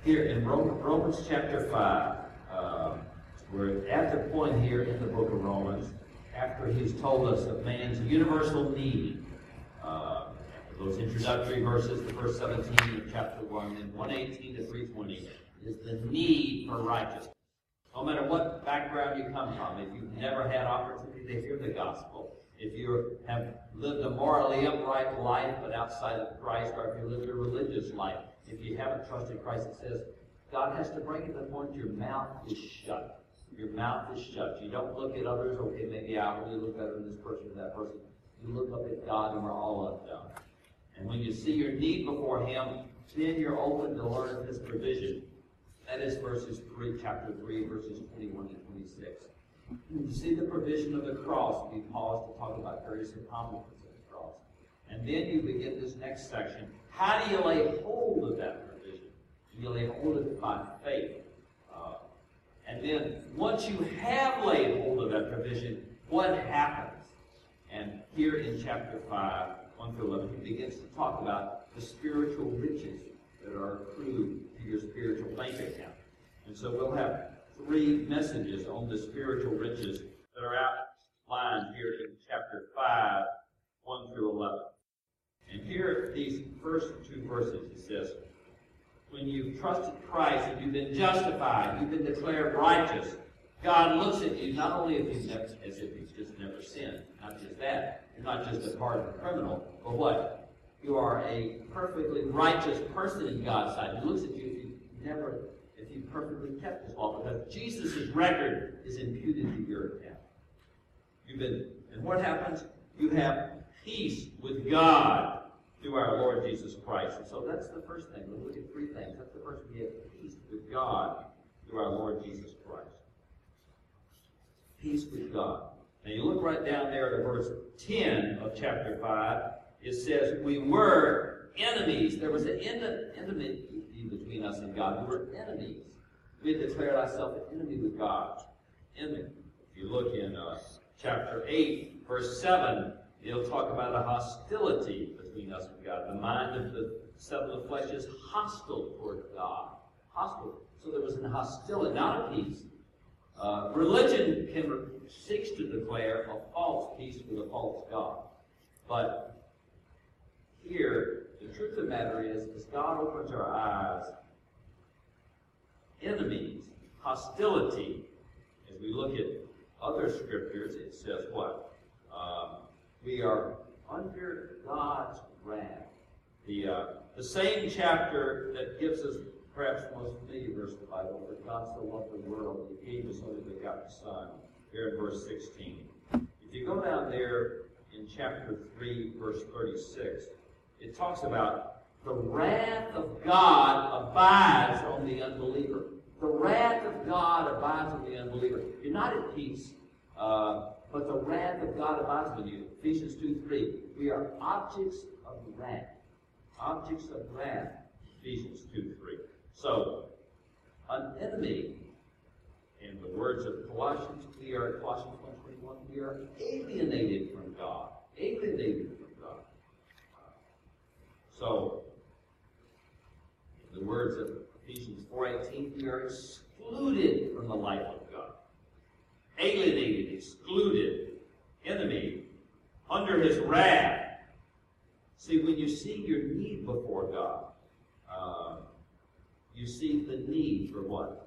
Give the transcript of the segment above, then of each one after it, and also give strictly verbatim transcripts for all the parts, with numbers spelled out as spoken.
Here in Romans chapter five, uh, we're at the point here in the book of Romans, after he's told us of man's universal need. Uh, those introductory verses, the verse seventeen of chapter one, and one eighteen to three twenty, is the need for righteousness. No matter what background you come from, if you've never had opportunity to hear the gospel, if you have lived a morally upright life but outside of Christ, or if you lived a religious life, if you haven't trusted Christ, it says God has to bring it to the point your mouth is shut. Your mouth is shut. You don't look at others, okay, maybe I really look better than this person or that person. You look up at God and we're all undone. And when you see your need before Him, then you're open to learn His provision. That is verses three, chapter three, verses twenty-one to twenty-six. You see the provision of the cross. We pause to talk about various accomplishments of the cross. And then you begin this next section. How do you lay hold of that provision? You lay hold of it by faith. Uh, and then once you have laid hold of that provision, what happens? And here in chapter five, one through eleven, he begins to talk about the spiritual riches that are accrued to your spiritual bank account. And so we'll have three messages on the spiritual riches that are outlined here in chapter five, one through eleven. And here, these first two verses, it says, when you've trusted Christ and you've been justified, you've been declared righteous, God looks at you not only if you've never, as if you've just never sinned, not just that, you're not just a hardened criminal, but what? You are a perfectly righteous person in God's sight. He looks at you if you've never, if you've perfectly kept His law, because Jesus' record is imputed to your account. You've been, and what happens? You have peace with God through our Lord Jesus Christ. And so that's the first thing. We'll look at three things. That's the first one. We have peace with God through our Lord Jesus Christ. Peace with God. Now you look right down there to verse ten of chapter five. It says, we were enemies. There was an enmity between us and God. We were enemies. We had declared ourselves an enemy with God. Enemy. If you look in uh, chapter eight, verse seven, it'll talk about a hostility between us and God. The mind of the self of the flesh is hostile toward God. Hostile. So there was an hostility, not a peace. Uh, religion can seeks to declare a false peace with a false God. But here, the truth of the matter is, as God opens our eyes, enemies, hostility, as we look at other scriptures, it says what? Um, we are under God's wrath. The, uh, the same chapter that gives us perhaps the most familiar verse of the Bible, for God so loved the world, He gave His only begotten Son, here in verse sixteen. If you go down there in chapter three, verse thirty-six, it talks about the wrath of God abides on the unbeliever. The wrath of God abides on the unbeliever. You're not at peace, uh, but the wrath of God abides with you. Ephesians two three. We are objects of wrath. Objects of wrath. Ephesians two three. So, an enemy, in the words of Colossians, we are, Colossians one twenty-one, we are alienated from God. Alienated from God. So, in the words of Ephesians four eighteen, we are excluded from the life of God. Alienated, excluded, enemy, under His wrath. See, when you see your need before God, uh, you see the need for what?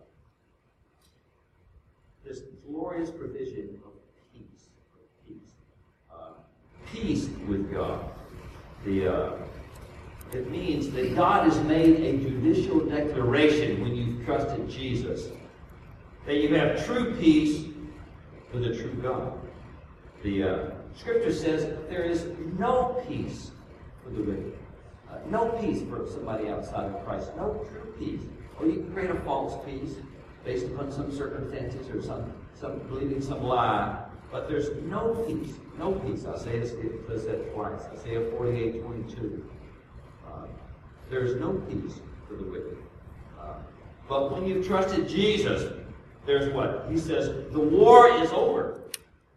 This glorious provision of peace. Peace. Uh, peace with God. The uh, It means that God has made a judicial declaration when you've trusted Jesus, that you have true peace with a true God. The uh, Scripture says there is no peace for the wicked. Uh, no peace for somebody outside of Christ. No true peace. Or you can create a false peace based upon some circumstances or some, some believing some lie. But there's no peace. No peace. Isaiah says that twice. Isaiah forty-eight twenty-two. Uh, there's no peace for the wicked. Uh, but when you've trusted Jesus, there's what? He says, the war is over.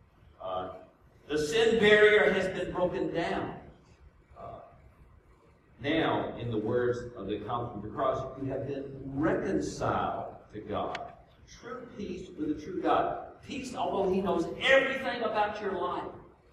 Uh, the sin barrier has been broken down. Uh, Now, in the words of the accomplishment of the cross, you have been reconciled to God. True peace with the true God. Peace, although He knows everything about your life.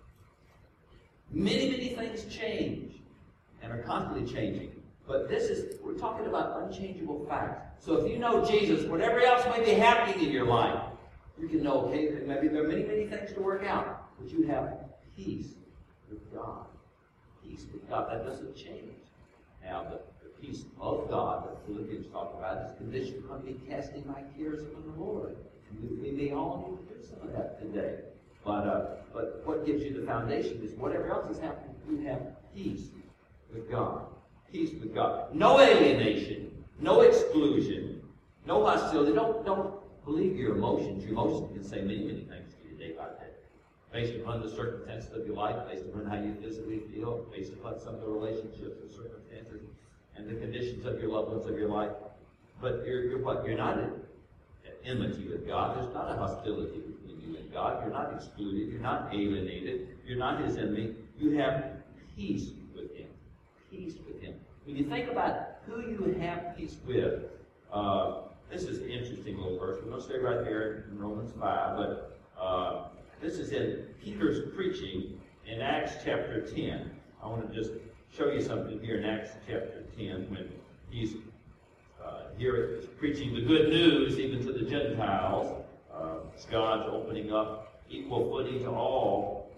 Many, many things change and are constantly changing. But this is, we're talking about unchangeable facts. So if you know Jesus, whatever else may be happening in your life, you can know, okay, maybe there are many, many things to work out, but you have peace with God. Peace with God. That doesn't change. Now, the, the peace of God that Philippians talk about is conditioned on me casting my cares upon the Lord. And we, we may all need to do some of that today. But, uh, but what gives you the foundation is whatever else is happening, you have peace with God. Peace with God. No alienation, no exclusion, no hostility. Don't, don't believe your emotions. Your emotions can say many, many things to you day by day. Based upon the circumstances of your life, based upon how you physically feel, based upon some of the relationships and circumstances and the conditions of your loved ones of your life. But you're, you're what? You're not at enmity with God. There's not a hostility between you and God. You're not excluded. You're not alienated. You're not His enemy. You have peace with Him. Peace with Him. When you think about who you have peace with, uh, this is an interesting little verse. We're going to stay right there in Romans five, but uh, this is in Peter's preaching in Acts chapter ten. I want to just show you something here in Acts chapter ten when he's uh, here preaching the good news even to the Gentiles. Uh, God's opening up equal footing to all.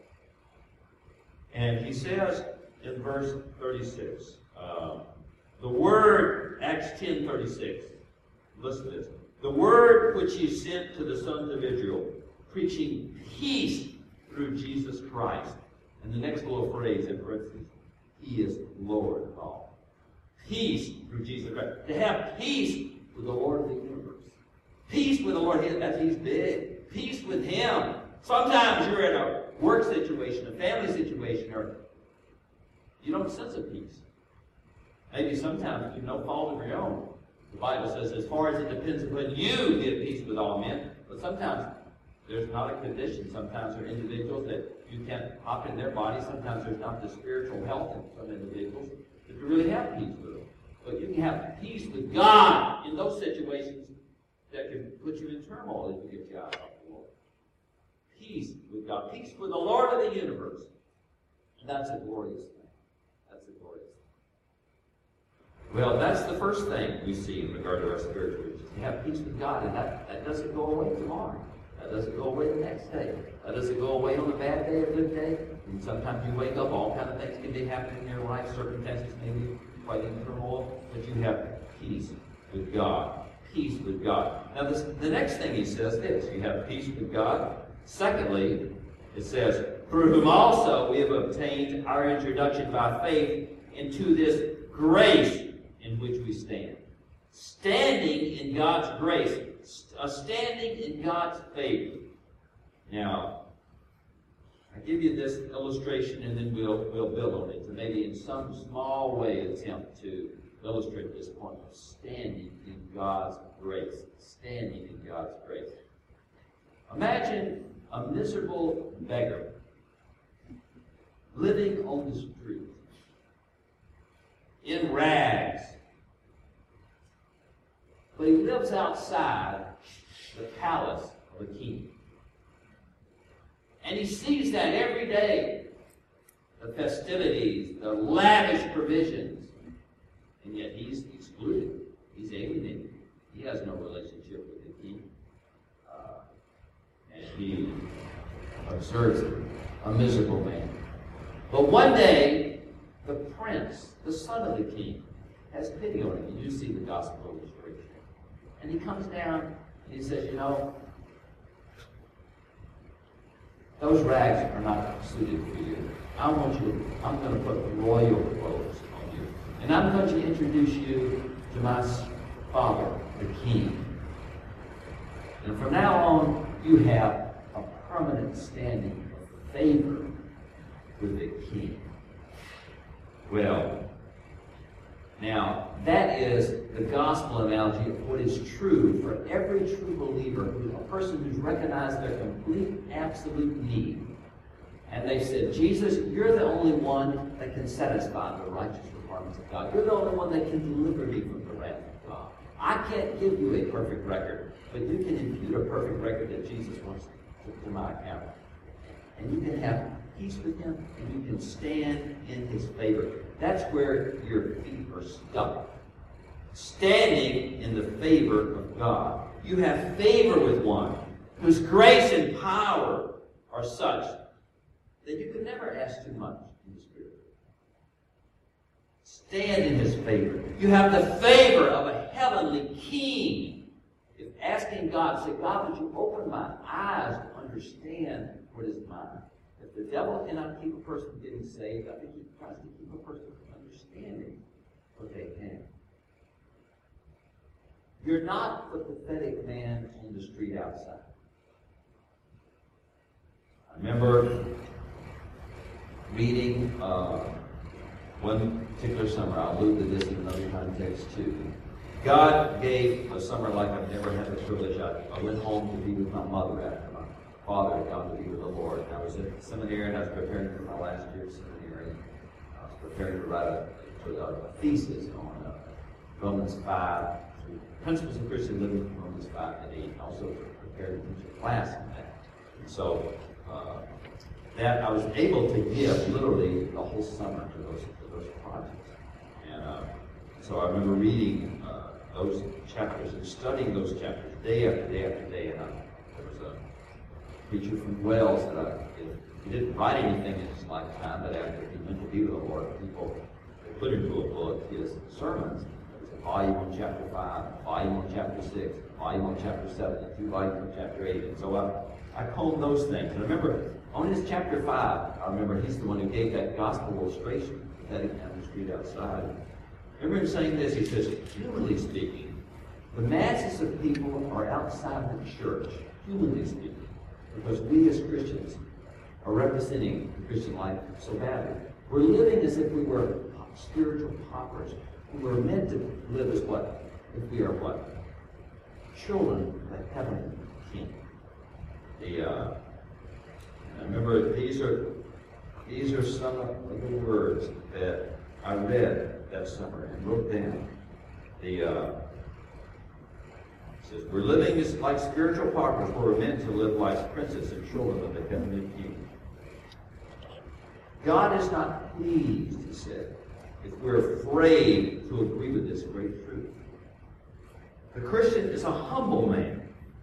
And he says in verse thirty-six, uh, the word, Acts ten thirty-six, listen to this. The word which He sent to the sons of Israel, preaching peace through Jesus Christ. And the next little phrase in parentheses, He is Lord of all. Peace through Jesus Christ. To have peace with the Lord of the universe. Peace with the Lord, that He's big. Peace with Him. Sometimes you're in a work situation, a family situation, or you don't sense a peace. Maybe sometimes through no fault of your own. The Bible says, as far as it depends upon you, get peace with all men. But sometimes there's not a condition. Sometimes there are individuals that you can't hop in their body. Sometimes there's not the spiritual health in some individuals that you really have peace with them. But you can have peace with God in those situations that can put you in turmoil if you get you out of the Lord. Peace with God. Peace with the Lord of the universe. And that's a glorious thing. That's a glorious thing. Well, that's the first thing we see in regard to our spiritual riches. You have peace with God, and that, that doesn't go away tomorrow. That doesn't go away the next day. That doesn't go away on a bad day, a good day. And sometimes you wake up, all kinds of things can be happening in your life. Circumstances may be quite in turmoil, but you have peace with God. Peace with God. Now, this, the next thing he says is, you have peace with God. Secondly, it says, through whom also we have obtained our introduction by faith into this grace in which we stand. Standing in God's grace. A standing in God's favor. Now, I give you this illustration and then we'll, we'll build on it to maybe in some small way attempt to illustrate this point of standing in God's grace. Standing in God's grace. Imagine a miserable beggar living on the street in rags. But he lives outside the palace of a king. And he sees that every day. The festivities, the lavish provisions. And yet he's excluded. He's alienated. He has no relationship with the king. Uh, and he observes a miserable man. But one day, the prince, the son of the king, has pity on him. And you see the gospel illustration. And he comes down and he says, you know, those rags are not suited for you. I want you, I'm going to put royal clothes on you. And I'm going to introduce you to my father, the king. And from now on, you have a permanent standing of favor with the king. Well, now, that is the gospel analogy of what is true for every true believer, who, a person who's recognized their complete, absolute need. And they said, Jesus, you're the only one that can satisfy the righteous requirements arms of God. You're the only one that can deliver me from the wrath of God. I can't give you a perfect record, but you can impute a perfect record that Jesus wants to, to my account. And you can have peace with him, and you can stand in his favor. That's where your feet are stuck. Standing in the favor of God. You have favor with one whose grace and power are such that you can never ask too much in the Spirit. Stand in his favor. You have the favor of a heavenly king. If asking God, say, God, would you open my eyes to understand what is mine? If the devil cannot keep a person from getting saved, I think he tries to keep a person from understanding what they can. You're not the pathetic man on the street outside. I remember reading uh, one particular summer. I'll allude to this in another context too. God gave a summer like I've never had the privilege. I, I went home to be with my mother after my father had gone to be with the Lord. I was at seminary and I was preparing for my last year of seminary. I was preparing to write a, for a, a thesis on uh, Romans five. Principles of Christian Living from Romans five and eight. I also prepared to teach a class on that. And so uh, that I was able to give literally the whole summer to those to those projects. And uh, so I remember reading uh, those chapters and studying those chapters day after day after day. And I, there was a preacher from Wales that I, he didn't write anything in his lifetime, but after he went to be with the Lord, people they put into a book his sermons. Volume on chapter five, volume on chapter six, volume on chapter seven, and two volumes on chapter eight. And so I, I combed those things. And I remember, on his chapter five, I remember he's the one who gave that gospel illustration, pathetic man on the street outside. I remember him saying this, he says, humanly speaking, the masses of people are outside the church, humanly speaking, because we as Christians are representing the Christian life so badly. We're living as if we were spiritual paupers. We were meant to live as what? If we are what? Children of the heavenly King. The, uh, I remember these are these are some of the words that I read that summer and wrote down. The uh, it says, we're living as like spiritual paupers, where we're meant to live like princes and children of the heavenly King. God is not pleased, he said, if we're afraid to agree with this great truth. The Christian is a humble man,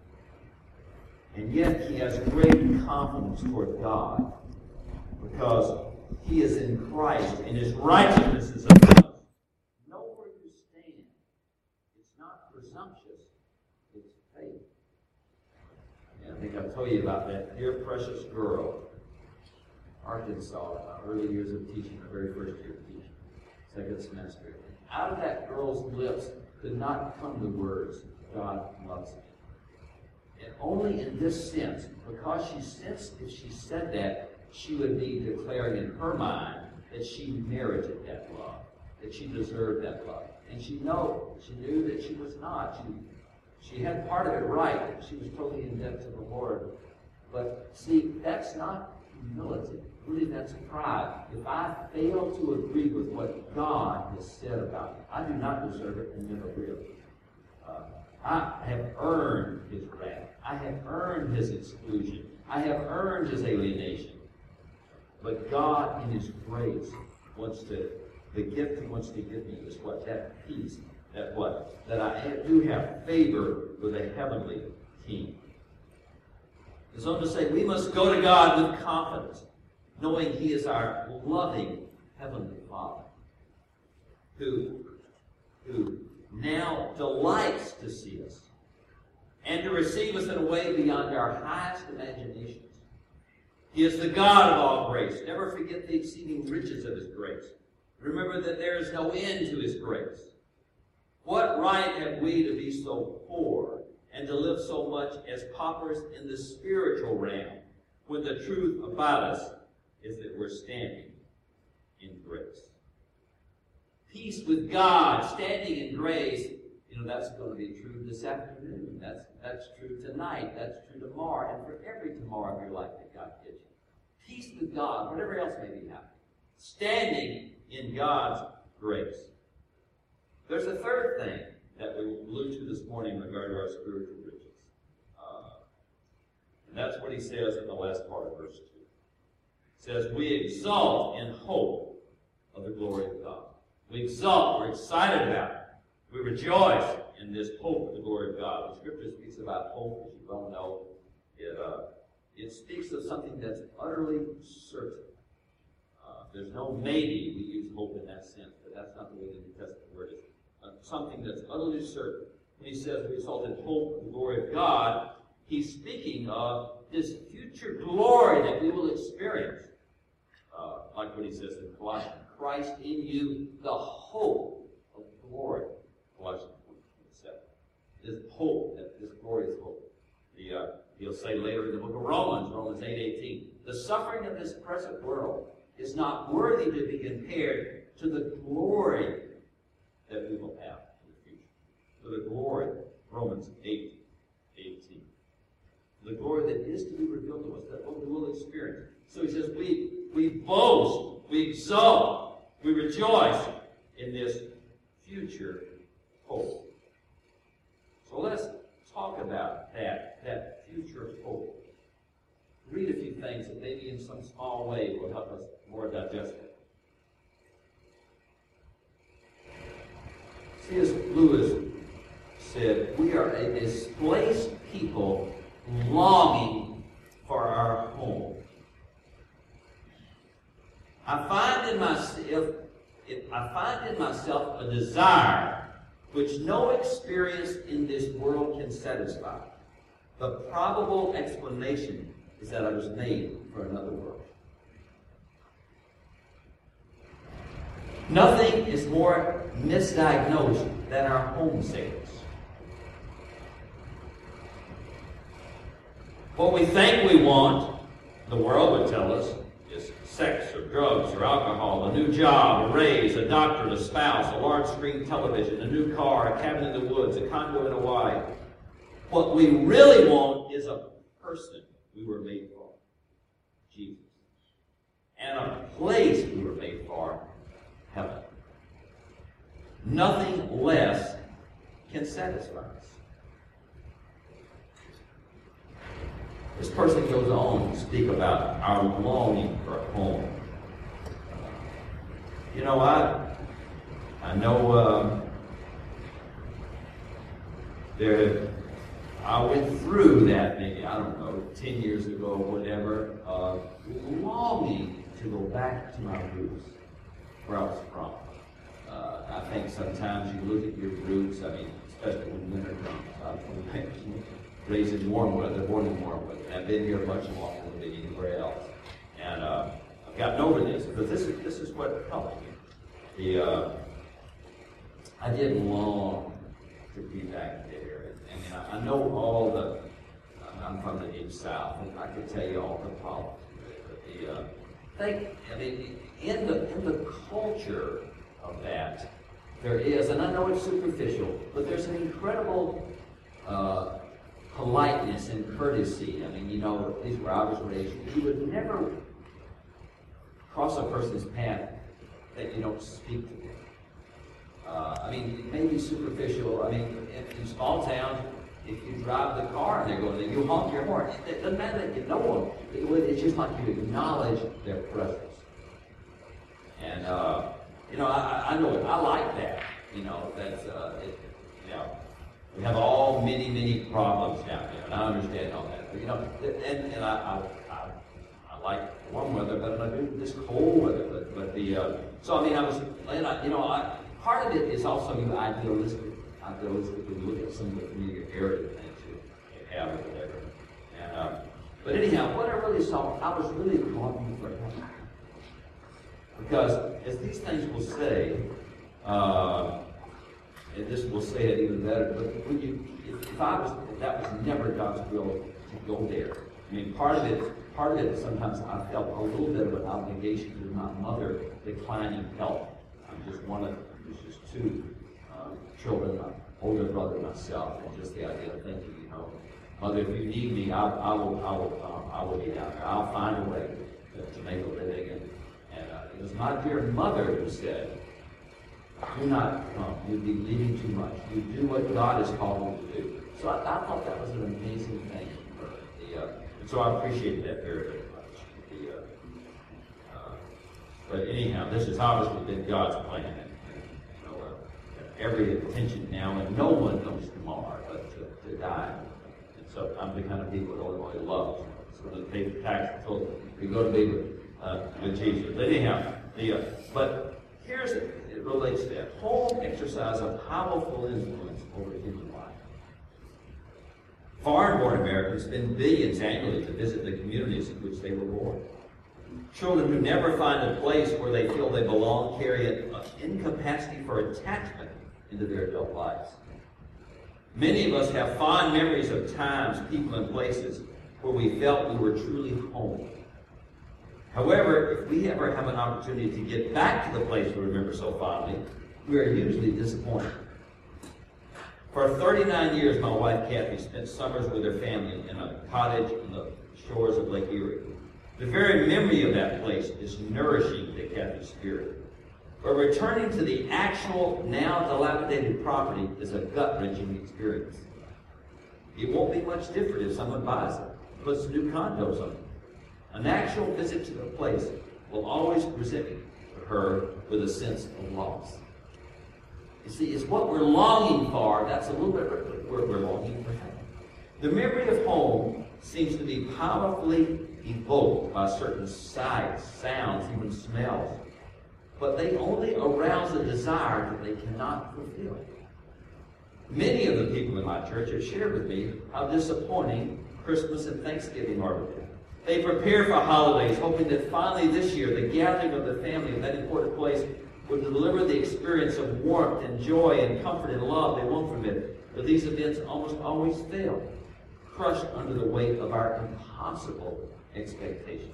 and yet he has great confidence toward God because he is in Christ and his righteousness is of us. Know where you stand. It's not presumptuous, it's faith. And I think I've told you about that dear precious girl, Arkansas, in my early years of teaching, the very first year of teaching. Second semester. Out of that girl's lips could not come the words, God loves me. And only in this sense, because she sensed if she said that, she would be declaring in her mind that she merited that love, that she deserved that love. And she know, she knew that she was not. She, she had part of it right. She was totally in debt to the Lord. But see, that's not humility. Really, that's pride. If I fail to agree with what God has said about me, I do not deserve it and never will. Uh, I have earned his wrath. I have earned his exclusion. I have earned his alienation. But God, in his grace, wants to, the gift he wants to give me is what? That peace. That what? That I do have favor with a heavenly King. It's on to say we must go to God with confidence, knowing he is our loving heavenly Father, who, who now delights to see us and to receive us in a way beyond our highest imaginations. He is the God of all grace. Never forget the exceeding riches of his grace. Remember that there is no end to his grace. What right have we to be so poor and to live so much as paupers in the spiritual realm, when the truth about us is that we're standing in grace? Peace with God, standing in grace, you know, that's going to be true this afternoon. That's, that's true tonight. That's true tomorrow, and for every tomorrow of your life that God gives you. Peace with God, whatever else may be happening. Standing in God's grace. There's a third thing that we allude to this morning in regard to our spiritual riches. Uh, and that's what he says in the last part of verse two. It says, we exult in hope of the glory of God. We exult, we're excited about it. We rejoice in this hope of the glory of God. The Scripture speaks about hope, as you well know. It, uh, it speaks of something that's utterly certain. Uh, there's no maybe. We use hope in that sense, but that's not the way the New Testament word is. Uh, something that's utterly certain. When he says we exalt in hope of the glory of God, he's speaking of this future glory that we will experience. Uh, like what he says in Colossians, Christ in you, the hope of glory. Colossians one twenty-seven. This hope, that this glorious hope. The, uh, he'll say later in the book of Romans, Romans eight eighteen, the suffering of this present world is not worthy to be compared to the glory that we will have in the future. To the glory, Romans eight eighteen. The glory that is to be revealed to us, that what we will experience. So he says, we, we boast, we exult, we rejoice in this future hope. So let's talk about that, that future hope. Read a few things that maybe in some small way will help us more digest it. C S Lewis said, we are a displaced people longing for our home. I find in myself, I find in myself a desire which no experience in this world can satisfy. The probable explanation is that I was made for another world. Nothing is more misdiagnosed than our homesickness. What we think we want, the world would tell us, is sex or drugs or alcohol, a new job, a raise, a doctor, a spouse, a large screen television, a new car, a cabin in the woods, a condo in Hawaii. What we really want is a person we were made for, Jesus. And a place we were made for, heaven. Nothing less can satisfy us. This person goes on to speak about our longing for a home. You know, I, I know uh, there, I went through that maybe, I don't know, ten years ago or whatever, uh, longing to go back to my roots, where I was from. Uh, I think sometimes you look at your roots, I mean, especially when winter comes. I was raised in warm weather, born in warm weather. I've been here much longer than anywhere else. And uh, I've gotten over this, because this is, this is what helped me. The, uh, I did long to be back in the area. I mean, I, I know all the, I'm from the deep south, and I could tell you all the problems with it. But the, uh, think, I mean, in the, in the culture of that, there is, and I know it's superficial, but there's an incredible uh, politeness and courtesy. I mean, you know, at least where I was raised, you would never cross a person's path that you don't speak to them. Uh, I mean, it may be superficial. I mean, in, in small towns, if you drive the car and they're going there, you honk your horn. It, it doesn't matter that you know them. It, it's just like you acknowledge their presence. And, uh, you know, I, I know I like that. You know, that's, uh, it, you know, we have all many, many problems down there, and I understand all that. But, you know, and, and I, I, I, I like warm weather better than I do this cold weather. But, but the, uh, so I mean, I was, and I, you know, I, part of it is also you idealistic, idealistically look at some of the familiar area things you have or whatever. And, uh, but anyhow, what I really saw, I was really longing for heaven. Because, as these things will say, uh, and this will say it even better, but when you, if, if I was, if that was never God's will to go there. I mean, part of it, part of it, sometimes I felt a little bit of an obligation to my mother declining health. I'm just one of, there's just two uh, children, my older brother and myself, and just the idea of thinking, you know, Mother, if you need me, I, I will, I will, uh, I will be down there. I'll find a way to, to make a living. And, and uh, it was my dear mother who said, Do not come. You'd be leaving too much. You do what God has called you to do. So I, I thought that was an amazing thing for the, uh, and so I appreciated that very, very much. The, uh, uh, but anyhow, this has obviously been God's plan. And, and, you know, uh, every intention now, and no one comes tomorrow but to, to die. And so I'm the kind of people that Illinois loves. So they pay the tax until we go to be with, uh, with Jesus. But anyhow, the, uh, but here's it. It relates to that. Home exercise a powerful influence over human life. Foreign-born Americans spend billions annually to visit the communities in which they were born. Children who never find a place where they feel they belong carry an incapacity for attachment into their adult lives. Many of us have fond memories of times, people, and places where we felt we were truly home. However, if we ever have an opportunity to get back to the place we remember so fondly, we are usually disappointed. For thirty-nine years, my wife Kathy spent summers with her family in a cottage on the shores of Lake Erie. The very memory of that place is nourishing to Kathy's spirit. But returning to the actual, now dilapidated property is a gut-wrenching experience. It won't be much different if someone buys it, puts new condos on it. An actual visit to the place will always present her with a sense of loss. You see, it's what we're longing for. That's a little bit where we're longing for heaven. The memory of home seems to be powerfully evoked by certain sights, sounds, even smells. But they only arouse a desire that they cannot fulfill. Many of the people in my church have shared with me how disappointing Christmas and Thanksgiving are to them. They prepare for holidays, hoping that finally this year the gathering of the family in that important place would deliver the experience of warmth and joy and comfort and love they want from it. But these events almost always fail, crushed under the weight of our impossible expectations.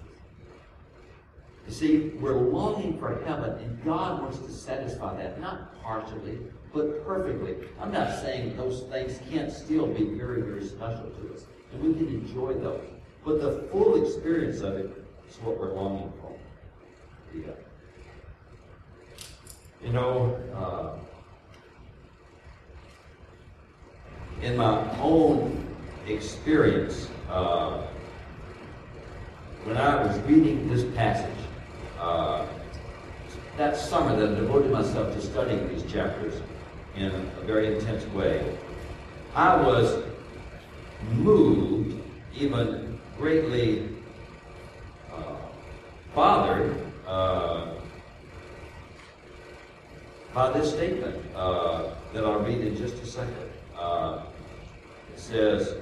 You see, we're longing for heaven, and God wants to satisfy that, not partially, but perfectly. I'm not saying those things can't still be very, very special to us, and we can enjoy those. But the full experience of it is what we're longing for. Yeah. You know, uh, in my own experience, uh, when I was reading this passage, uh, that summer that I devoted myself to studying these chapters in a very intense way, I was moved, even greatly uh, bothered uh, by this statement uh, that I'll read in just a second. Uh, it says,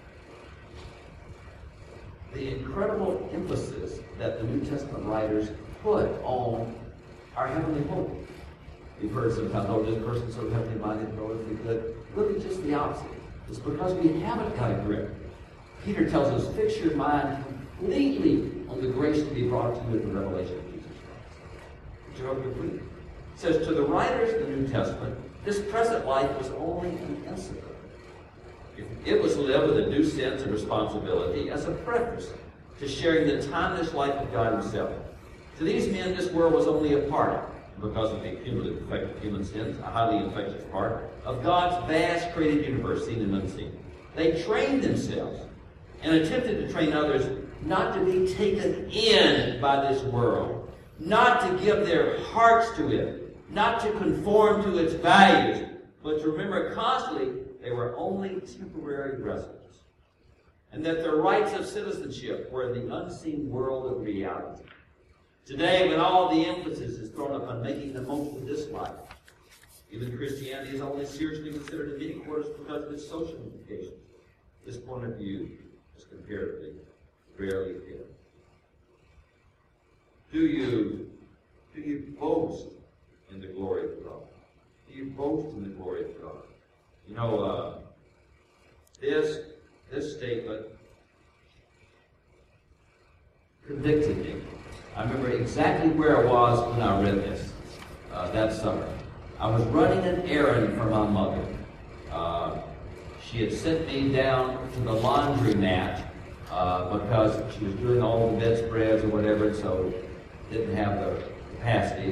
the incredible emphasis that the New Testament writers put on our heavenly hope. We've heard sometimes, oh, this person's so heavenly minded, oh, if we could. Look at just the opposite. It's because we haven't got a grip. Peter tells us, fix your mind completely on the grace to be brought to you in the revelation of Jesus Christ. Which I hope you read. It says, to the writers of the New Testament, this present life was only an incident. It was lived with a due sense of responsibility as a preface to sharing the timeless life of God Himself. To these men, this world was only a part, because of the cumulative effect of human sins, a highly infectious part, of God's vast created universe, seen and unseen. They trained themselves and attempted to train others not to be taken in by this world, not to give their hearts to it, not to conform to its values, but to remember constantly they were only temporary residents, and that their rights of citizenship were in the unseen world of reality. Today, when all the emphasis is thrown upon making the most of this life, even Christianity is only seriously considered in many quarters because of its social implications. This point of view is comparatively rarely held. Do you, do you boast in the glory of God? Do you boast in the glory of God? You know, uh, this, this statement convicted me. I remember exactly where I was when I read this uh, that summer. I was running an errand for my mother. Uh, she had sent me down to the laundromat uh, because she was doing all the bedspreads or whatever, so didn't have the capacity to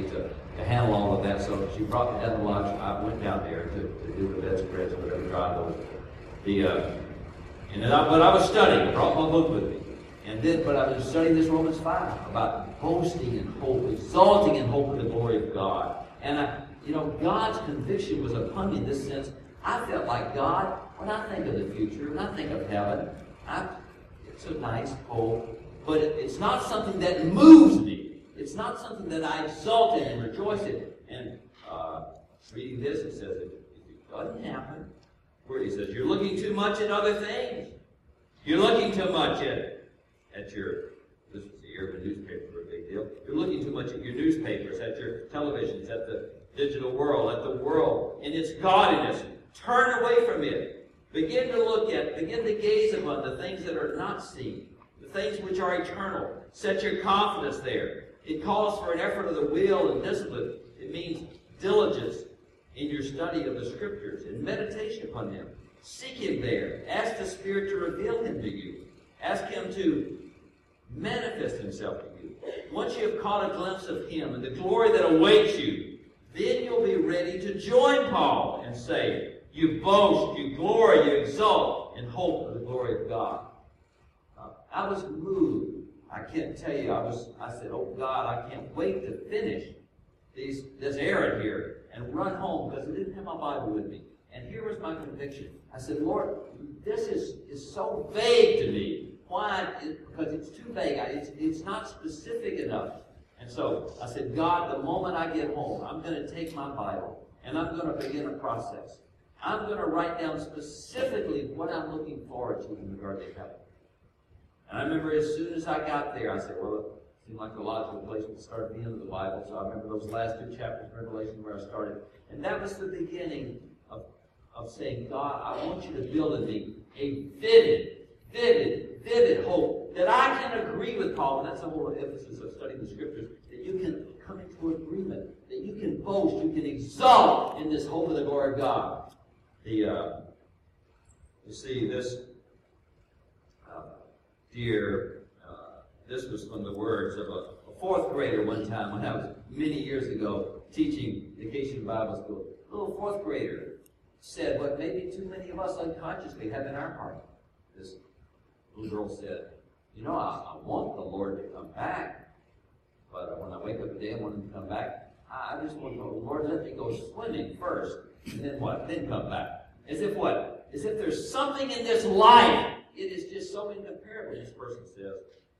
to handle all of that. So she brought me down to lunch. I went down there to, to do the bedspreads, whatever, try those. The, uh, and then I, but I was studying. I brought my book with me. And then, but I was studying this Romans five about boasting in hope, exalting in hope of the glory of God. And I, you know, God's conviction was upon me in this sense. I felt like God, when I think of the future, when I think of heaven, I, it's a nice hope, but it, it's not something that moves me. It's not something that I exult in and rejoice in. And uh, reading this, it says, if it doesn't happen, where he says, you're looking too much at other things. You're looking too much at at your, this was the urban newspaper, a big deal. You're looking too much at your newspapers, at your televisions, at the digital world, at the world, and its gaudiness. Turn away from it. Begin to look at, begin to gaze upon the things that are not seen, the things which are eternal. Set your confidence there. It calls for an effort of the will and discipline. It means diligence in your study of the Scriptures and meditation upon them. Seek Him there. Ask the Spirit to reveal Him to you. Ask Him to manifest Himself to you. Once you have caught a glimpse of Him and the glory that awaits you, then you'll be ready to join Paul and say, you boast, you glory, you exult in hope of the glory of God. Uh, I was moved. I can't tell you. I was. I said, oh God, I can't wait to finish these, this errand here and run home because I didn't have my Bible with me. And here was my conviction. I said, Lord, this is, is so vague to me. Why? Because it's too vague. It's, it's not specific enough. And so I said, God, the moment I get home, I'm going to take my Bible and I'm going to begin a process. I'm going to write down specifically what I'm looking forward to in regard to heaven. And I remember as soon as I got there, I said, well, it seemed like the logical place would start at the end of the Bible. So I remember those last two chapters of Revelation where I started. And that was the beginning of, of saying, God, I want you to build in me a vivid, vivid, vivid hope that I can agree with Paul. And that's the whole emphasis of studying the Scriptures, that you can come into agreement, that you can boast, you can exalt in this hope of the glory of God. The, uh, you see, this uh, dear, uh, this was from the words of a, a fourth grader one time when I was many years ago teaching Vacation Bible School. A little fourth grader said what maybe too many of us unconsciously have in our heart. This little girl said, you know, I, I want the Lord to come back, but when I wake up today, I want Him to come back. I, I just want to go, Lord, let me go swimming first, and then what? Then come back. As if what? As if there's something in this life. It is just so incomparable. This person says,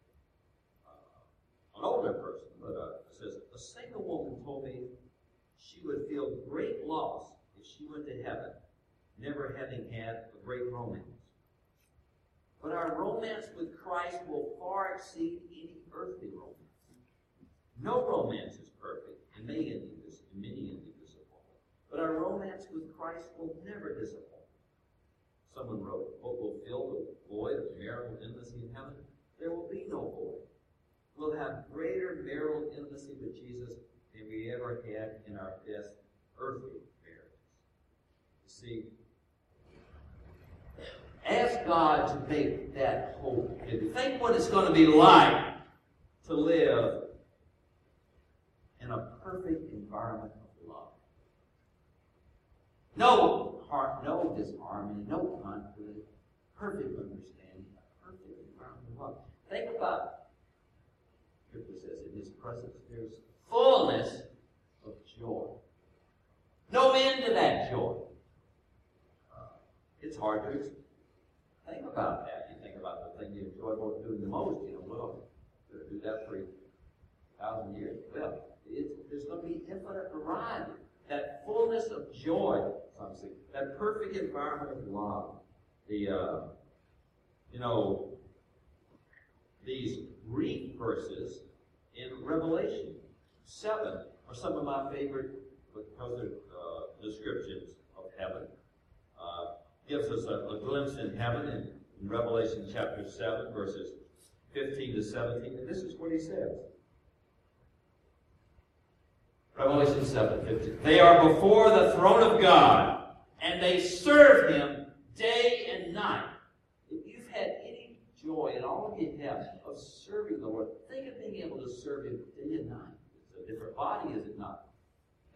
uh, an older person, but uh, says, a single woman told me she would feel great loss if she went to heaven, never having had a great romance. But our romance with Christ will far exceed any earthly romance. No romance is perfect, and many end in this, many end in disappointment. But our romance with Christ will never disappoint. Someone wrote, what will fill the void of marital intimacy in heaven? There will be no void. We'll have greater marital intimacy with Jesus than we ever had in our best earthly marriages. You see, ask God to make that hope. Think what it's going to be like to live in a perfect environment of love. No heart, no disharmony, no conflict, perfect understanding, a perfect environment of love. Think about, Scripture says, in His presence there's fullness of joy. No end to that joy. Uh, it's hard to explain. Think about that. You think about the thing you enjoy doing the most. You know, well, I'm going to do that for a thousand years. Well, it's, there's going to be infinite variety. That fullness of joy, that perfect environment of love. The, uh, you know, these Greek verses in Revelation seven are some of my favorite because they're uh, descriptions of heaven. Uh, gives us a, a glimpse in heaven in, in Revelation chapter seven, verses fifteen to seventeen. And this is what he says. Revelation seven, fifteen. They are before the throne of God, and they serve Him day and night. If you've had any joy, and all of you have, of serving the Lord, think of being able to serve Him day and night. It's a different body, is it not?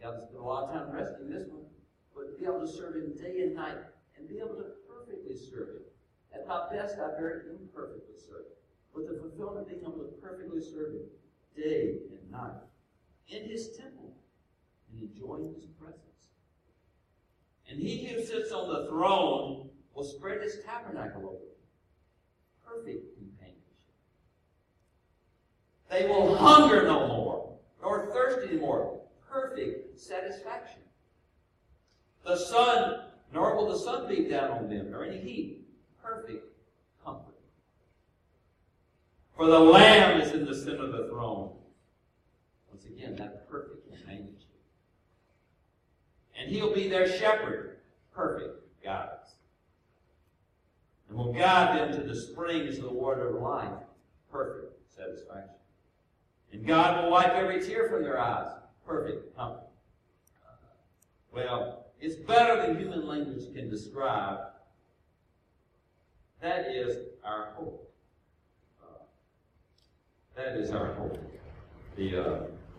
got to spend a lot of time resting this one, but be able to serve Him day and night and be able to perfectly serve Him. At my best, I very imperfectly serve Him. With the fulfillment of being able to perfectly serve Him day and night in His temple and enjoying His presence. And He who sits on the throne will spread His tabernacle over them. Perfect companionship. They will hunger no more, nor thirst anymore. Perfect satisfaction. The sun, nor will the sun beat down on them, nor any heat. Perfect comfort. For the Lamb is in the center of the throne. Once again, that perfect companionship. And He'll be their shepherd. Perfect guidance. And will guide them to the springs of the water of life. Perfect satisfaction. And God will wipe every tear from their eyes. Perfect comfort. Uh, well, it's better than human language can describe. That is our hope. Uh, that is our hope. The uh,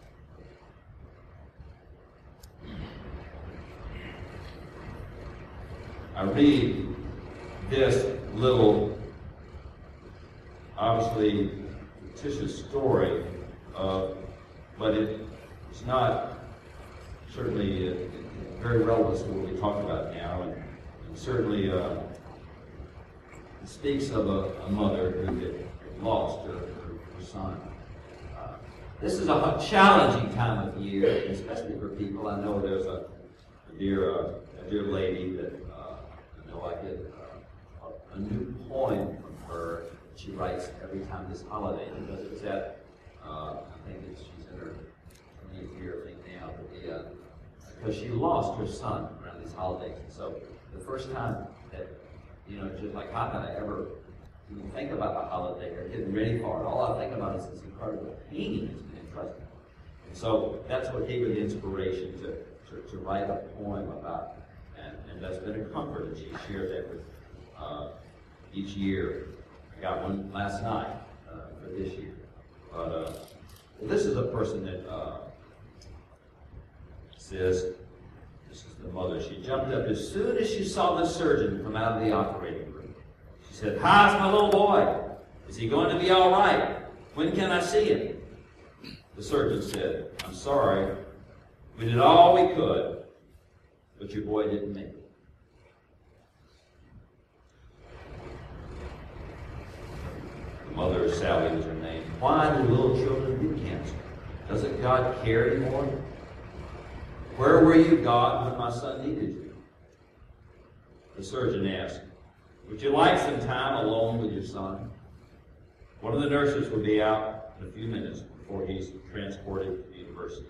I read this little, obviously fictitious story, uh, but it, it's not certainly uh, very relevant to what we talk about now, and, and certainly uh, it speaks of a, a mother who had lost her, her, her son. Uh, this is a challenging time of year, especially for people. I know there's a, a dear, uh, a dear lady that uh, I know I get uh, a, a new poem from her. She writes every time this holiday, because it's at, uh, I think it's, she's in her twentieth year, I think now, but the, uh, because she lost her son around these holidays. And so the first time that, you know, just like how could I ever even think about the holiday or getting ready for it, all I think about is this incredible pain that's been entrusted. And so that's what gave her the inspiration to, to, to write a poem about, and, and that's been a comfort, and she shared that with uh, each year. I got one last night uh, for this year. But uh, well, this is a person that uh, says, this is the mother, she jumped up as soon as she saw the surgeon come out of the operating room. She said, "How's my little boy? Is he going to be all right? When can I see him?" The surgeon said, "I'm sorry. We did all we could, but your boy didn't make it." The mother, Sally was her name. Why do little children get cancer? Doesn't God care anymore? Where were you, God, when my son needed you? The surgeon asked, "Would you like some time alone with your son?" One of the nurses will be out in a few minutes before he's transported to the university.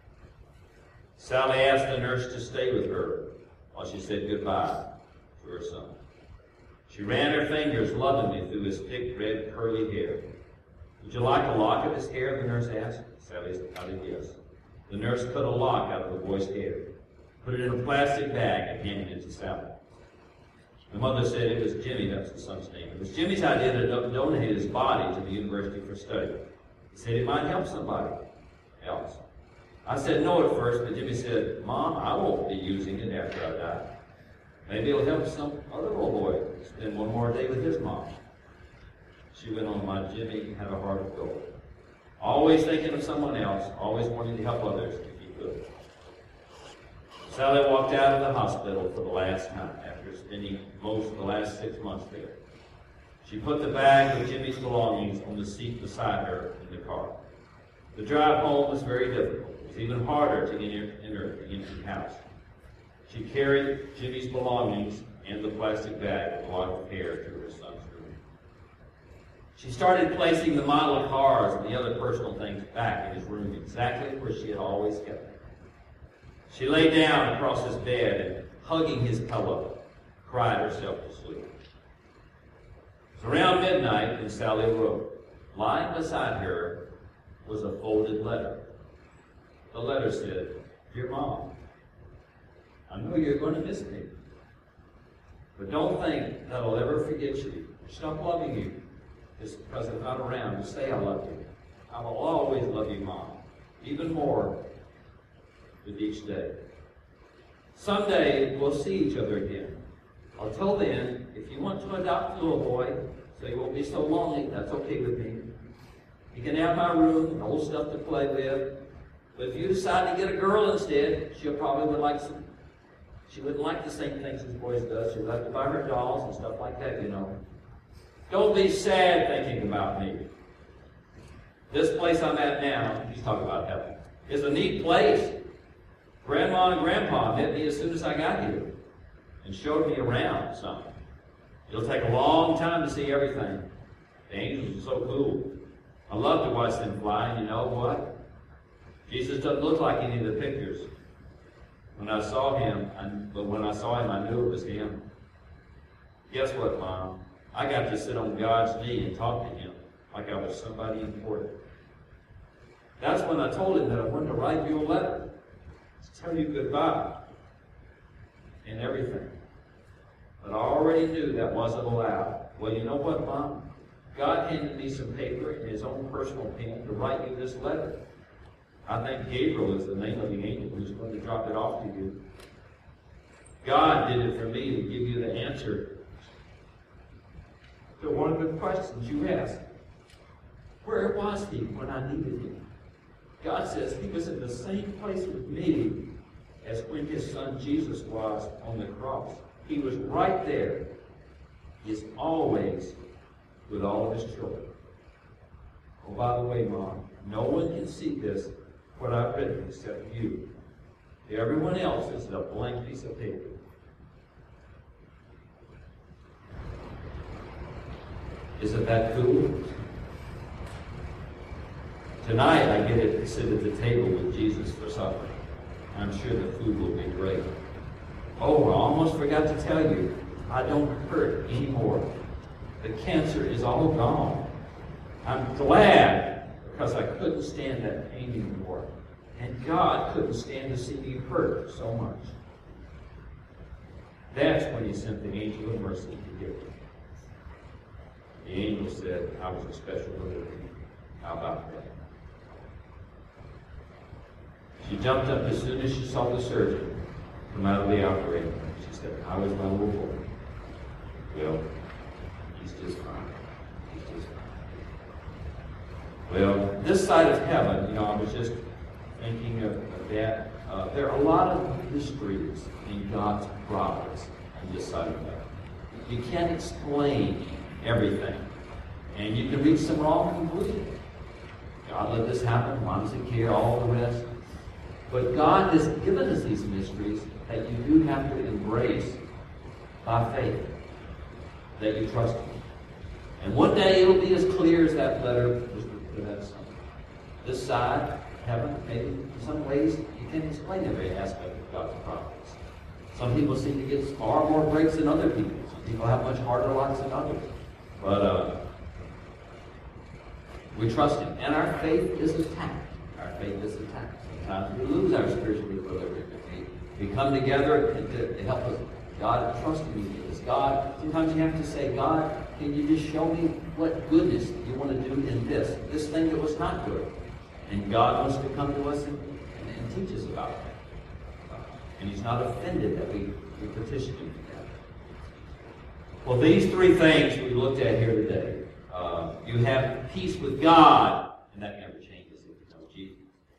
Sally asked the nurse to stay with her while she said goodbye to her son. She ran her fingers lovingly through his thick, red, curly hair. "Would you like a lock of his hair?" the nurse asked. Sally nodded yes. The nurse cut a lock out of the boy's hair, put it in a plastic bag, and handed it to Sally. The mother said it was Jimmy, that's the son's name. It was Jimmy's idea to donate his body to the university for study. He said it might help somebody else. I said no at first, but Jimmy said, "Mom, I won't be using it after I die. Maybe it'll help some other little boy spend one more day with his mom." She went on, "My Jimmy had a heart of gold. Always thinking of someone else, always wanting to help others if he could." Sally walked out of the hospital for the last time after spending most of the last six months there. She put the bag with Jimmy's belongings on the seat beside her in the car. The drive home was very difficult. It was even harder to enter, enter the empty house. She carried Jimmy's belongings and the plastic bag with a lock of hair to her son's room. She started placing the model cars and the other personal things back in his room exactly where she had always kept them. She lay down across his bed and, hugging his pillow, cried herself to sleep. It was around midnight when Sally wrote. Lying beside her was a folded letter. The letter said, "Dear Mom, I know you're going to miss me, but don't think that I'll ever forget you or stop loving you just because I'm not around to say I love you. I will always love you, Mom, even more with each day. Someday we'll see each other again. Until then, if you want to adopt a little boy, so you won't be so lonely, that's okay with me. You can have my room and old stuff to play with. But if you decide to get a girl instead, she'll probably would like some. She wouldn't like the same things as boys does. She'd like to buy her dolls and stuff like that, you know. Don't be sad thinking about me. This place I'm at now, he's talking about heaven, is a neat place. Grandma and Grandpa met me as soon as I got here and showed me around something. It'll take a long time to see everything. The angels are so cool. I love to watch them fly, and you know what? Jesus doesn't look like any of the pictures. When I saw him, I, but when I saw him, I knew it was him. Guess what, Mom? I got to sit on God's knee and talk to him like I was somebody important. That's when I told him that I wanted to write you a letter to tell you goodbye and everything. But I already knew that wasn't allowed. Well, you know what, Mom? God handed me some paper in his own personal pen to write you this letter. I think Gabriel is the name of the angel who's going to drop it off to you. God did it for me to give you the answer to one of the questions you asked. Where was he when I needed him? God says he was in the same place with me as when his son Jesus was on the cross. He was right there. He is always with all of his children. Oh, by the way, Mom, no one can see this, what I've written, except you. Everyone else is a blank piece of paper. Isn't that cool? Tonight I get to sit at the table with Jesus for supper. I'm sure the food will be great. Oh, I almost forgot to tell you, I don't hurt anymore. The cancer is all gone. I'm glad because I couldn't stand that pain anymore. And God couldn't stand to see me hurt so much. That's when he sent the angel of mercy to get me. The angel said I was a special delivery. How about that? She jumped up as soon as she saw the surgeon come out of the operating room. She said, "How is my little boy?" "Well, he's just fine. He's just fine." Well, this side of heaven, you know, I was just thinking of, of that. Uh, there are a lot of mysteries in God's providence on this side of heaven. You can't explain everything, and you can reach some wrong conclusions. God let this happen. Why does he care? All the rest. But God has given us these mysteries that you do have to embrace by faith, that you trust him. And one day it'll be as clear as that letter was put out. This side, heaven, maybe in some ways you can't explain every aspect of God's providence. Some people seem to get far more breaks than other people. Some people have much harder lives than others. But uh, we trust him. And our faith is attacked. Our faith is attacked. Sometimes we lose our spiritual equilibrium. We, we come together to, to help us. God, trusting you in this. God, sometimes you have to say, God, can you just show me what goodness you want to do in this, this thing that was not good? And God wants to come to us and, and, and teach us about that. Uh, and he's not offended that we, we petition him for that. Well, these three things we looked at here today. Uh, you have peace with God, and that never changes if you know Jesus.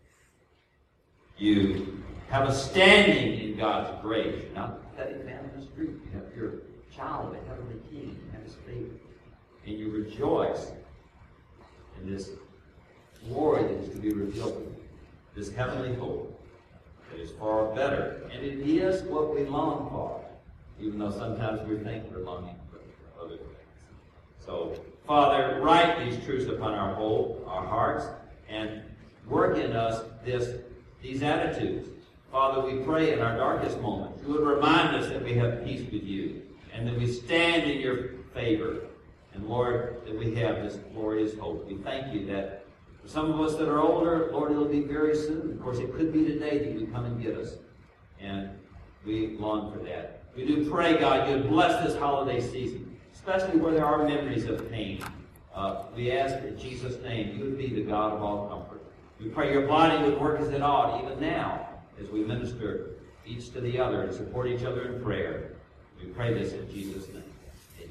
You have a standing in God's grace. You're not a pathetic man on the street. You have your child, the heavenly King. You have his favor. And you rejoice in this glory that is to be revealed to you, this heavenly hope that is far better. And it is what we long for, even though sometimes we think we're longing for other things. So, Father, write these truths upon our whole, our hearts, and work in us this, these attitudes. Father, we pray in our darkest moments, you would remind us that we have peace with you, and that we stand in your favor. And Lord, that we have this glorious hope. We thank you that for some of us that are older, Lord, it'll be very soon. Of course, it could be today that you come and get us. And we long for that. We do pray, God, you would bless this holiday season, especially where there are memories of pain. Uh, we ask in Jesus' name, you would be the God of all comfort. We pray your body would work as it ought, even now, as we minister each to the other and support each other in prayer. We pray this in Jesus' name. Amen.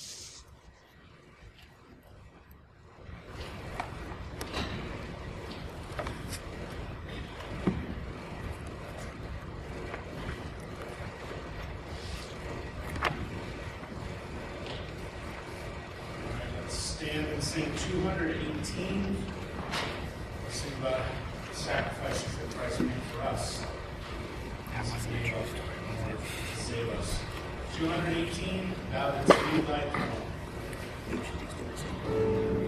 Stand and sing two hundred eighteen. We'll sing about the sacrifices that Christ made for us. As He gave up in order to save us. two hundred eighteen, Thou didst leave Thy throne.